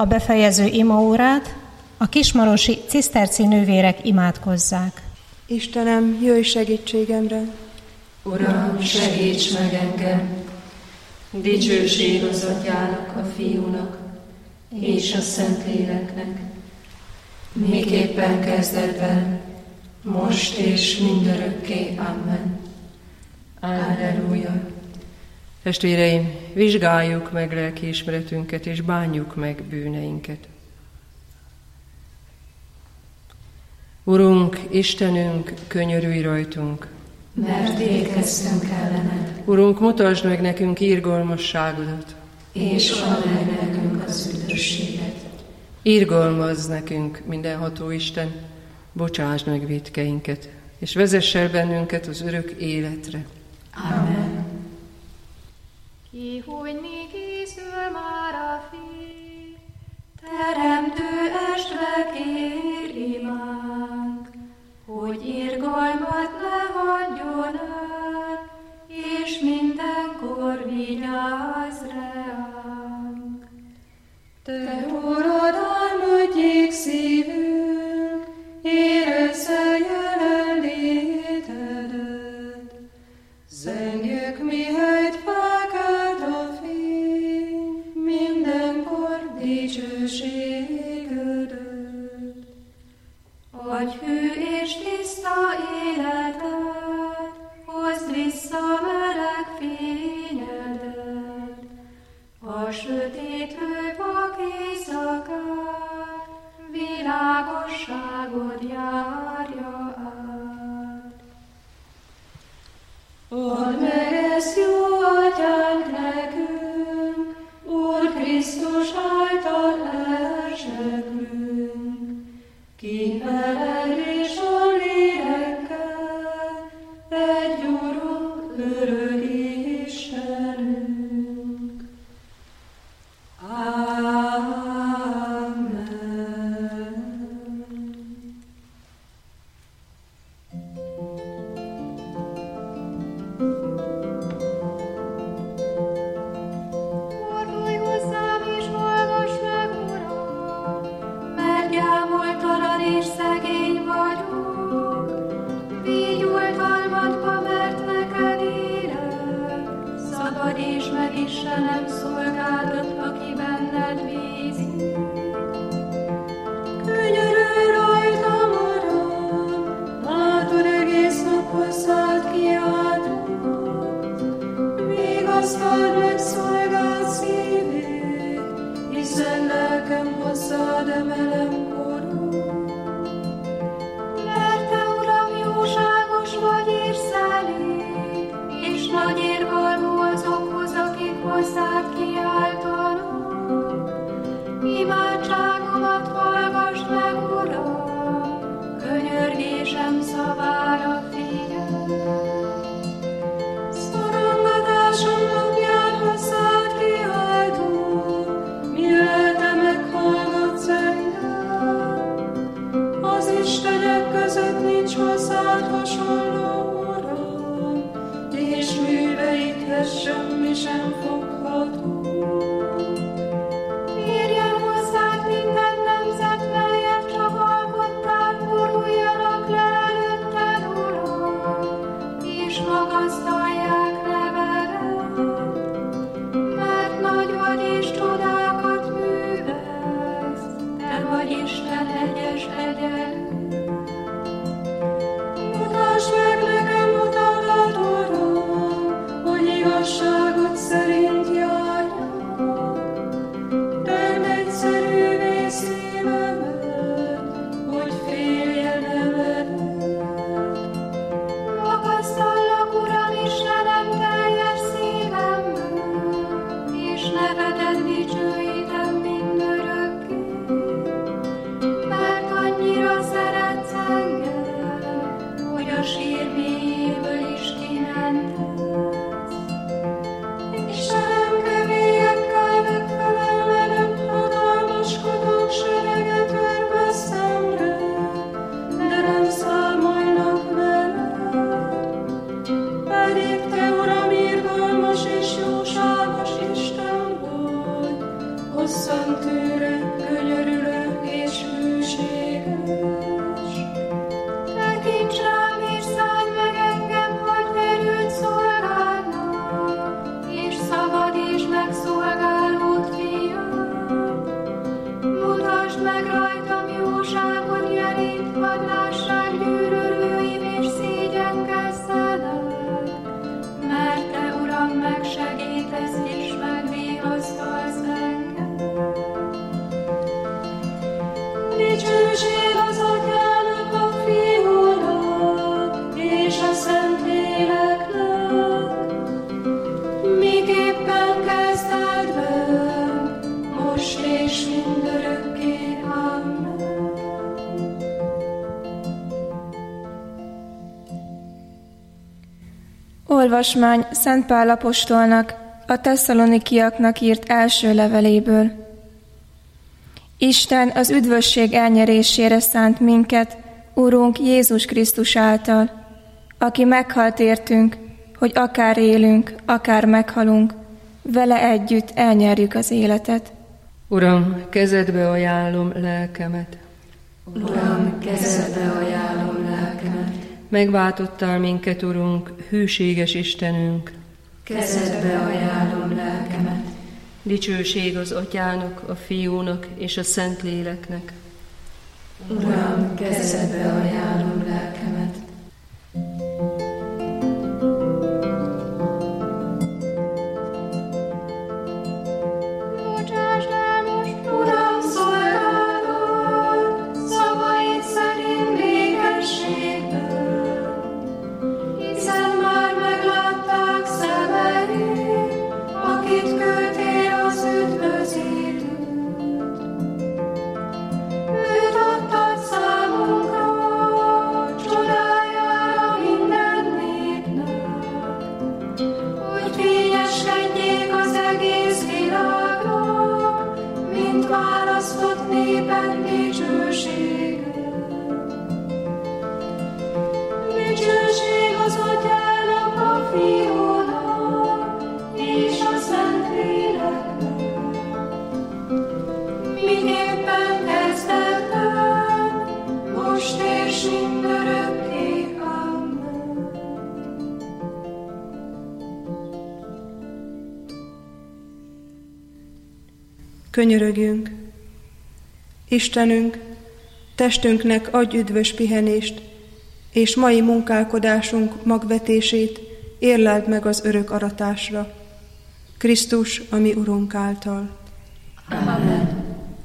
a befejező imaórát, a kismarosi ciszterci nővérek imádkozzák. Istenem, jöjj segítségemre! Uram, segíts meg engem! Dicsőség az Atyának, a Fiúnak és a Szentléleknek, miképpen kezdetben, most és mindörökké. Amen. Alleluja. Testvéreim, vizsgáljuk meg lelkiismeretünket, és bánjuk meg bűneinket. Urunk, Istenünk, könyörülj rajtunk! Mert vétkeztünk ellened. Urunk, mutasd meg nekünk irgalmasságodat, és add meg nekünk az üdvösséget. Irgalmazz nekünk, mindenható Isten, bocsásd meg vétkeinket, és vezess el bennünket az örök életre. Amen. Ki, hogy mi készül már a fény, Teremtő estre kér imánk, hogy irgalmat ne hagyjon el, és mindenkor vigyázz ránk. Te, Urad, álmodjék szívünk, érezze jelenlétedet. Zengjük, mihelyt felkelt a fény, mindenkor dicsőségödet. Adj hű és tiszta életet, hozd vissza meleg fényedet. A sötétlő vak éjszakát, világosságod járja át. Add meg ezt, jó Atyánk, nekünk, Úr Krisztus által elsekrünk, ki veled és a lélekkel, egy Urunk, örök Istenünk. Amen. fordulj hozzám és hallgass meg, Uram, Mert gyámoltalan és szegény vagyok, vígy oltalmadba, mert neked élek. Szabadíts meg, Istenem, szolgádat, aki benned bízik. Könyörülj rajtam, Uram, látod, egész nap hozzád kiáltok. Vigasztald meg szolgád szívét, hiszen lelkem hozzád emelem korod. Mert te, Uram, jóságos vagy és szelíd, és nagy irgalmú azokhoz, akik hozzád kiáltanak. Imádságomat hallgass meg, Uram, könyörgésem szavára figyelj. Szorongatásom napján hozzád kiáltok, mi lelke meghallgatsz engem. Az istenek között nincs hozzád hasonló, Uram, és műveidhez semmi sem fogható. Érjen hozzád minden nemzet, melyet csak alkottál, boruljanak le előtted, Uram, és magasztalják nevedet. Mert nagy vagy és csodákat művelsz, te vagy Isten egyes egyenlő. Mutasd meg nekem utadat, Uram, hogy igazságod szerint járjak. Tedd egyszerűvé szívemet, hogy féljen evedet. Magasztallak, Uram, Istenem, teljes szívemből, és nevedet dicsőítem mindörökké. Mert annyira szeretsz engem, hogy a sír mélyéből is kimentesz. Istenem, kevélyekkel megfelelve hatalmaskodók sereget örve szemre, de nem számolnak veled. Pedig te, Uram, irgalmas és jóságos Isten vagy, hosszan tűrek Dicsőség az Atyának, a Fiúnak és a Szentléleknek, miképpen kezdetben, most és mindörökké. Amen. Olvasmány Szent Pál apostolnak a Tesszalonikiaknak írt első leveléből. Isten az üdvösség elnyerésére szánt minket, Urunk Jézus Krisztus által, aki meghalt értünk, hogy akár élünk, akár meghalunk, vele együtt elnyerjük az életet. Uram, kezedbe ajánlom lelkemet. Uram, kezedbe ajánlom lelkemet. Megváltottál minket, Urunk, hűséges Istenünk. Kezedbe ajánlom lelkemet. Dicsőség az Atyának, a Fiúnak és a Szentléleknek. Uram, kezedbe ajánlom lelkemet. Bocsásd el most, Uram, szolgálatot, szavaid szerint békességben, hiszen már meglátták szemeid, akit küldtél az üdvözítőt. Őt adtad számunkra, csodájára minden népnek, hogy fényeskedjék az egész világnak, mint választott néped dicsősége. Dicsőség az Atyának, a Fiúnak és a Szentléleknek, miképpen kezdetben, most és mindörökké. Amen. Könyörögjünk! Istenünk, testünknek adj üdvös pihenést, és mai munkálkodásunk magvetését érleld meg az örök aratásra. Krisztus, a mi Urunk által. Amen.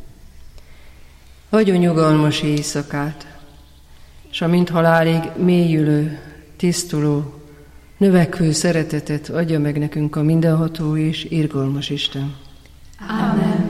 Adjon nyugalmas éjszakát, s amint halálig mélyülő, tisztuló, növekvő szeretetet adja meg nekünk a mindenható és irgalmas Isten. Amen.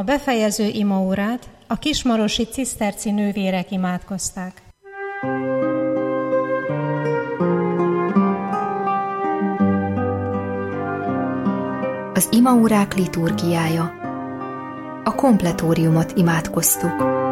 A befejező imaórát a kismarosi ciszterci nővérek imádkozták. Az imaórák liturgiája. A kompletóriumot imádkoztuk.